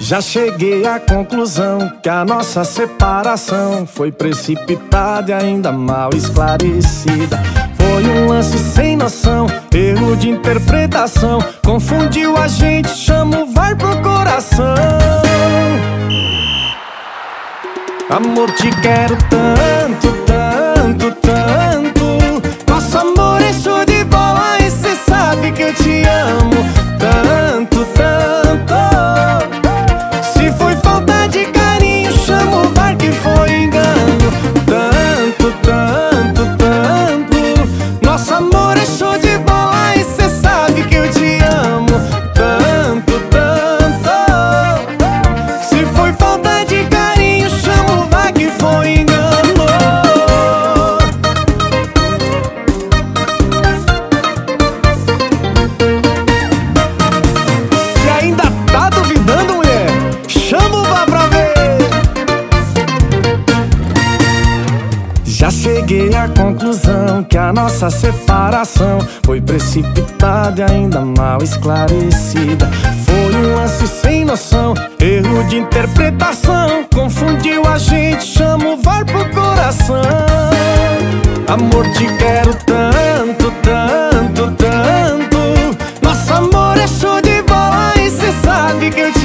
Já cheguei à conclusão que a nossa separação foi precipitada e ainda mal esclarecida. Foi um lance sem noção, erro de interpretação, confundiu a gente, chama o VAR pro coração. Amor, te quero tanto, tanto, tanto. Nosso amor é show de bola e cê sabe que eu te amo tanto, tanto. Se foi falta de carinho, chama o VAR que foi engano. Tanto, tanto, tanto. Nosso amor é show de bola e cê sabe que eu te amo tanto, tanto. Se foi falta de carinho, chama o VAR que foi engano. Se ainda tá duvidando, mulher, chama o VAR pra ver. Já cheguei à conclusão que a nossa separação foi precipitada e ainda mal esclarecida. Foi um lance sem noção, erro de interpretação, confundiu a gente, chama o VAR pro coração. Amor, te quero tanto, tanto, tanto. Nosso amor é show de bola e cê sabe que eu te